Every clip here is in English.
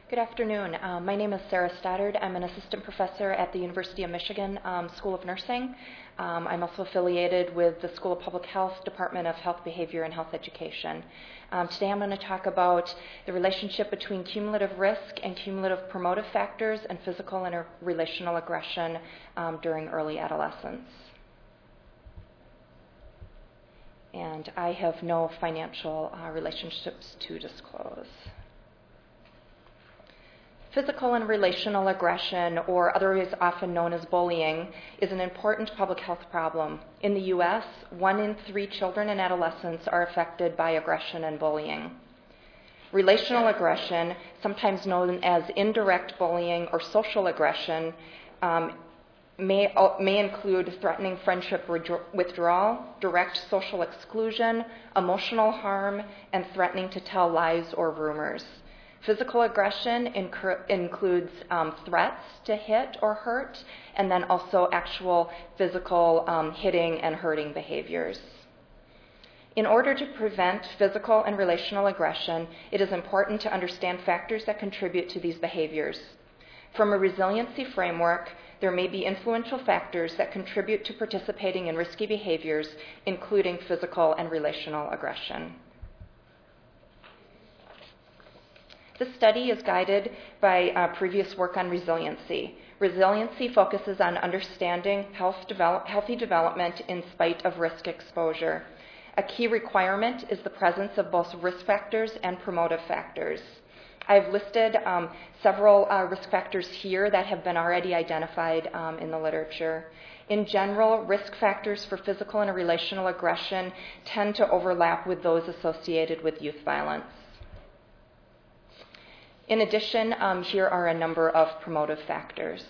Good afternoon. My name is Sarah Stoddard. I'm an assistant professor at the University of Michigan School of Nursing. I'm also affiliated with the School of Public Health, Department of Health Behavior and Health Education. Today I'm going to talk about the relationship between cumulative risk and cumulative promotive factors and physical and relational aggression during early adolescence. And I have no financial relationships to disclose. Physical and relational aggression, or otherwise often known as bullying, is an important public health problem. In the U.S., 1 in 3 children and adolescents are affected by aggression and bullying. Relational aggression, sometimes known as indirect bullying or social aggression, may include threatening friendship withdrawal, direct social exclusion, emotional harm, and threatening to tell lies or rumors. Physical aggression includes threats to hit or hurt, and then also actual physical hitting and hurting behaviors. In order to prevent physical and relational aggression, it is important to understand factors that contribute to these behaviors. From a resiliency framework, there may be influential factors that contribute to participating in risky behaviors, including physical and relational aggression. This study is guided by previous work on resiliency. Resiliency focuses on understanding healthy development in spite of risk exposure. A key requirement is the presence of both risk factors and promotive factors. I've listed several risk factors here that have been already identified in the literature. In general, risk factors for physical and relational aggression tend to overlap with those associated with youth violence. In addition, here are a number of promotive factors.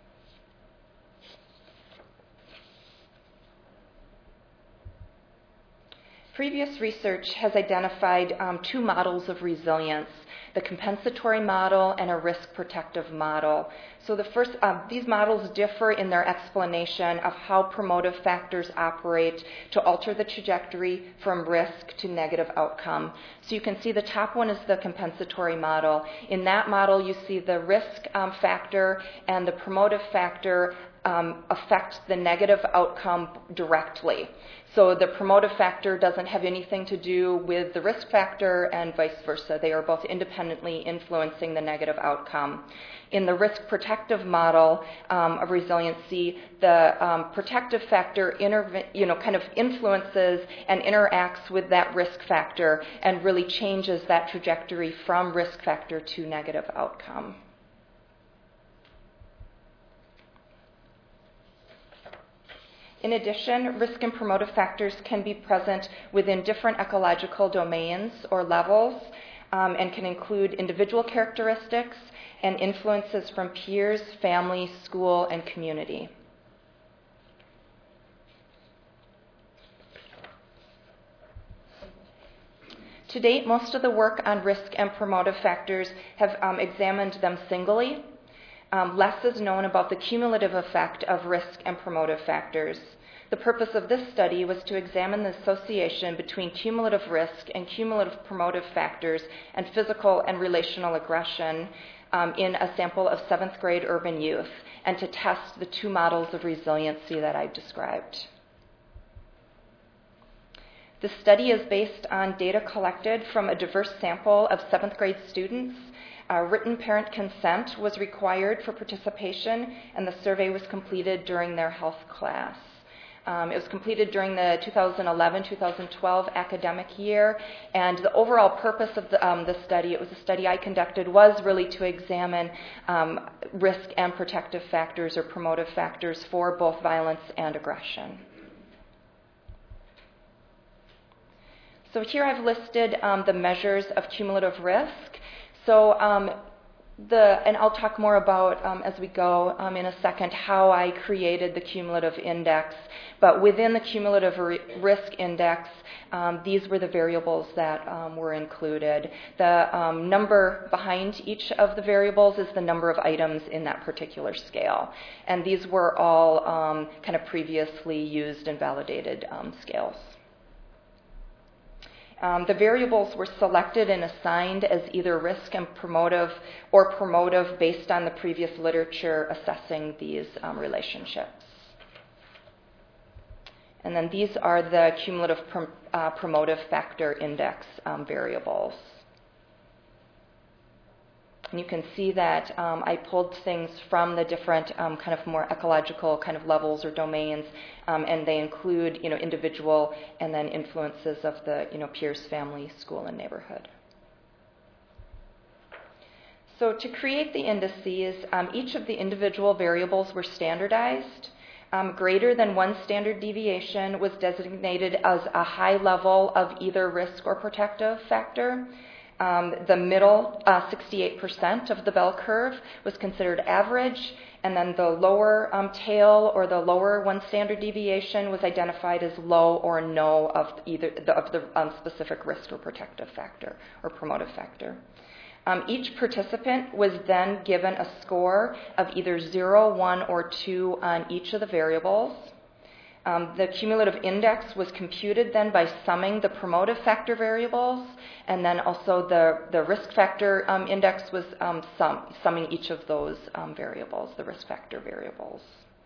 Previous research has identified 2 models of resilience, the compensatory model and a risk protective model. So these models differ in their explanation of how promotive factors operate to alter the trajectory from risk to negative outcome. So you can see the top one is the compensatory model. In that model, you see the risk factor and the promotive factor affect the negative outcome directly. So the promotive factor doesn't have anything to do with the risk factor and vice versa. They are both independently influencing the negative outcome. In the risk protective model of resiliency, the protective factor kind of influences and interacts with that risk factor and really changes that trajectory from risk factor to negative outcome. In addition, risk and promotive factors can be present within different ecological domains or levels and can include individual characteristics and influences from peers, family, school, and community. To date, most of the work on risk and promotive factors have examined them singly. Less is known about the cumulative effect of risk and promotive factors. The purpose of this study was to examine the association between cumulative risk and cumulative promotive factors and physical and relational aggression in a sample of 7th grade urban youth, and to test the 2 models of resiliency that I've described. The study is based on data collected from a diverse sample of 7th grade students. Written parent consent was required for participation, and the survey was completed during their health class. It was completed during the 2011-2012 academic year, and the overall purpose of the study, it was a study I conducted, was really to examine risk and protective factors or promotive factors for both violence and aggression. So here I've listed the measures of cumulative risk. So and I'll talk more about as we go in a second how I created the cumulative index. But within the cumulative risk index, these were the variables that were included. The number behind each of the variables is the number of items in that particular scale. And these were all kind of previously used and validated scales. The variables were selected and assigned as either risk and promotive or promotive based on the previous literature assessing these relationships. And then these are the cumulative promotive factor index variables. And you can see that I pulled things from the different kind of more ecological kind of levels or domains, and they include, individual and then influences of the, peers, family, school, and neighborhood. So to create the indices, each of the individual variables were standardized. Greater than one standard deviation was designated as a high level of either risk or protective factor. The middle 68% of the bell curve was considered average, and then the lower tail or the lower one standard deviation was identified as low or no of either of the specific risk or protective factor or promotive factor. Each participant was then given a score of either 0, 1, or 2 on each of the variables. The cumulative index was computed then by summing the promotive factor variables, and then also the risk factor index was summing each of those variables, the risk factor variables.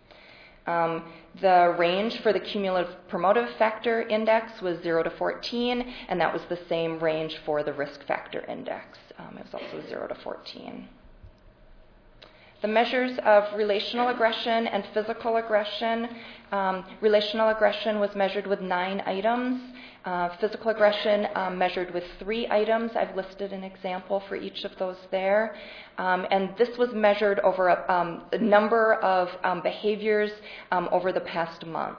The range for the cumulative promotive factor index was 0 to 14, and that was the same range for the risk factor index. It was also 0 to 14. The measures of relational aggression and physical aggression. Relational aggression was measured with 9 items. Physical aggression measured with 3 items. I've listed an example for each of those there. And this was measured over a number of behaviors over the past month.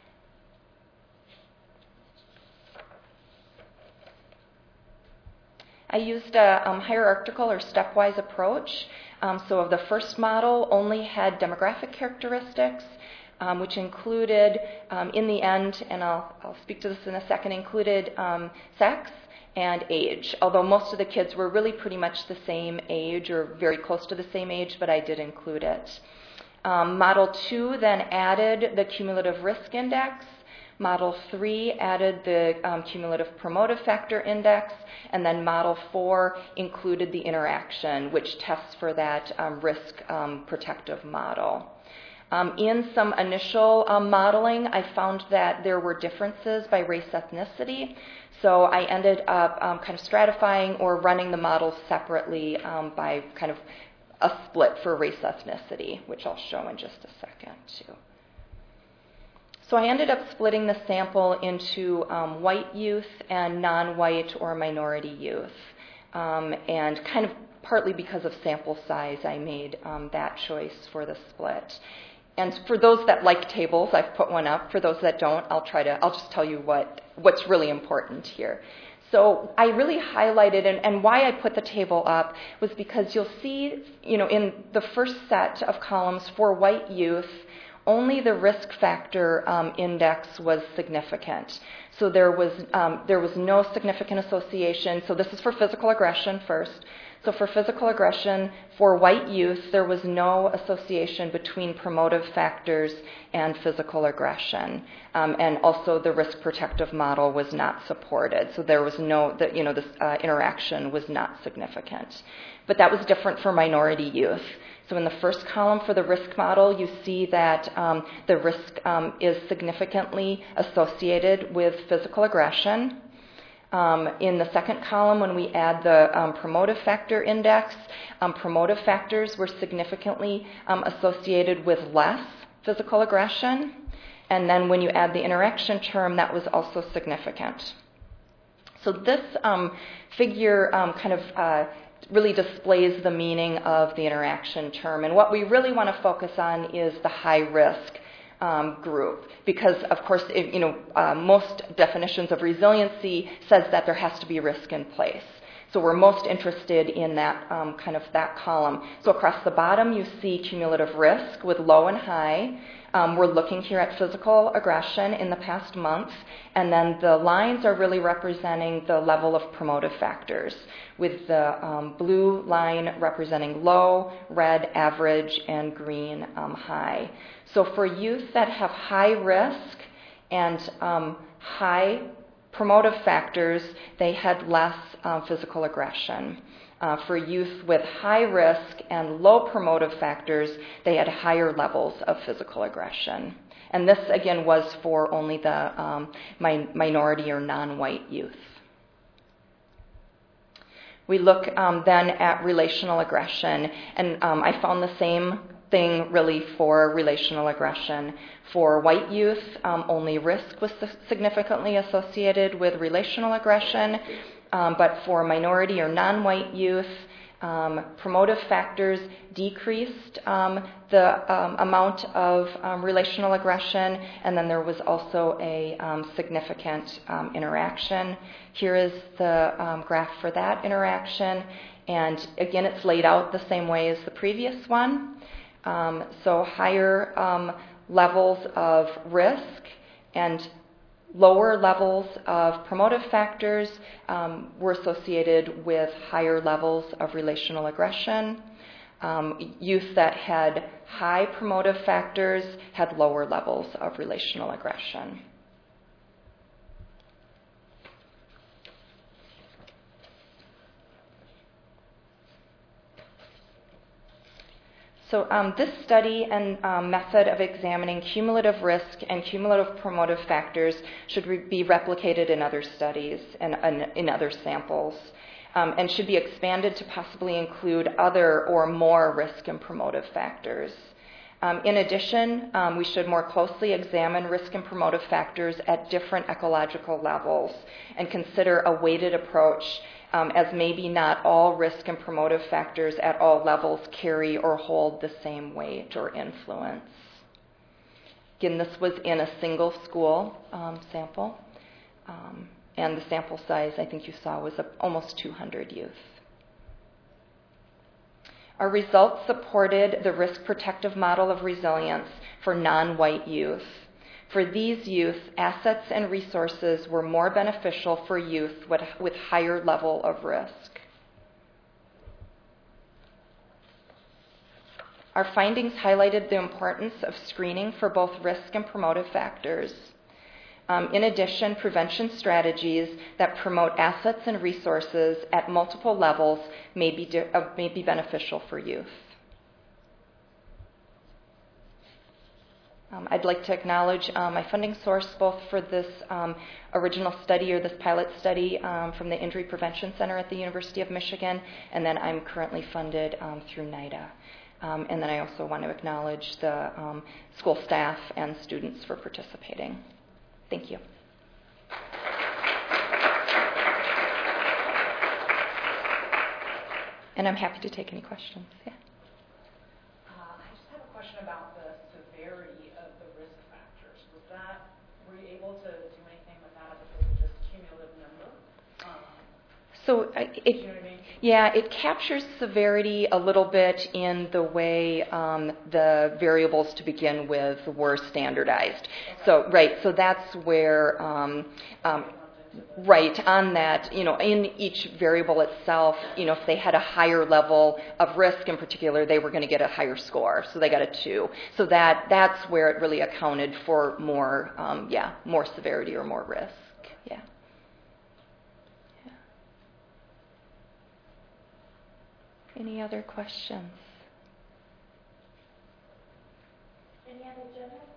I used a hierarchical or stepwise approach. So the first model only had demographic characteristics, which included, in the end, and I'll speak to this in a second, included sex and age, although most of the kids were really pretty much the same age or very close to the same age, but I did include it. Model 2 then added the cumulative risk index. Model 3 added the cumulative promotive factor index, and then Model 4 included the interaction, which tests for that risk protective model. In some initial modeling, I found that there were differences by race ethnicity, so I ended up kind of stratifying or running the models separately by kind of a split for race ethnicity, which I'll show in just a second too. So I ended up splitting the sample into white youth and non-white or minority youth. And kind of partly because of sample size, I made that choice for the split. And for those that like tables, I've put one up. For those that don't, I'll just tell you what's really important here. So I really highlighted, and why I put the table up was because you'll see, in the first set of columns for white youth, only the risk factor index was significant. So there was no significant association. So this is for physical aggression first. So for physical aggression, for white youth, there was no association between promotive factors and physical aggression. And also the risk protective model was not supported. So there was this interaction was not significant. But that was different for minority youth. So in the first column for the risk model, you see that the risk is significantly associated with physical aggression. In the second column, when we add the promotive factor index, promotive factors were significantly associated with less physical aggression. And then when you add the interaction term, that was also significant. So this figure kind of really displays the meaning of the interaction term. And what we really want to focus on is the high risk group, because of course, most definitions of resiliency says that there has to be risk in place. So we're most interested in that kind of that column. So across the bottom, you see cumulative risk with low and high. We're looking here at physical aggression in the past month, and then the lines are really representing the level of promotive factors, with the blue line representing low, red average, and green high. So for youth that have high risk and high promotive factors, they had less physical aggression. For youth with high risk and low promotive factors, they had higher levels of physical aggression. And this, again, was for only the minority or non-white youth. We look then at relational aggression, and I found the same thing really for relational aggression. For white youth, only risk was significantly associated with relational aggression, but for minority or non-white youth, promotive factors decreased the amount of relational aggression, and then there was also a significant interaction. Here is the graph for that interaction, and again, it's laid out the same way as the previous one. So higher levels of risk and lower levels of promotive factors were associated with higher levels of relational aggression. Youth that had high promotive factors had lower levels of relational aggression. So this study and method of examining cumulative risk and cumulative promotive factors should be replicated in other studies and in other samples, and should be expanded to possibly include other or more risk and promotive factors. In addition, we should more closely examine risk and promotive factors at different ecological levels and consider a weighted approach, as maybe not all risk and promotive factors at all levels carry or hold the same weight or influence. Again, this was in a single school sample, and the sample size, I think you saw, was almost 200 youth. Our results supported the risk protective model of resilience for non-white youth. For these youth, assets and resources were more beneficial for youth with higher level of risk. Our findings highlighted the importance of screening for both risk and promotive factors. In addition, prevention strategies that promote assets and resources at multiple levels may be beneficial for youth. I'd like to acknowledge my funding source both for this original study or this pilot study from the Injury Prevention Center at the University of Michigan, and then I'm currently funded through NIDA. And then I also want to acknowledge the school staff and students for participating. Thank you. And I'm happy to take any questions. Yeah. I just have a question about the severity of the risk factors. Were you able to do anything with that as opposed to just cumulative number? So Do you know what I mean? yeah, it captures severity a little bit in the way the variables to begin with were standardized. Okay. So that's where, right, on that, in each variable itself, if they had a higher level of risk in particular, they were going to get a higher score. So they got a 2. So that's where it really accounted for more severity or more risk. Yeah. Any other questions? Any other general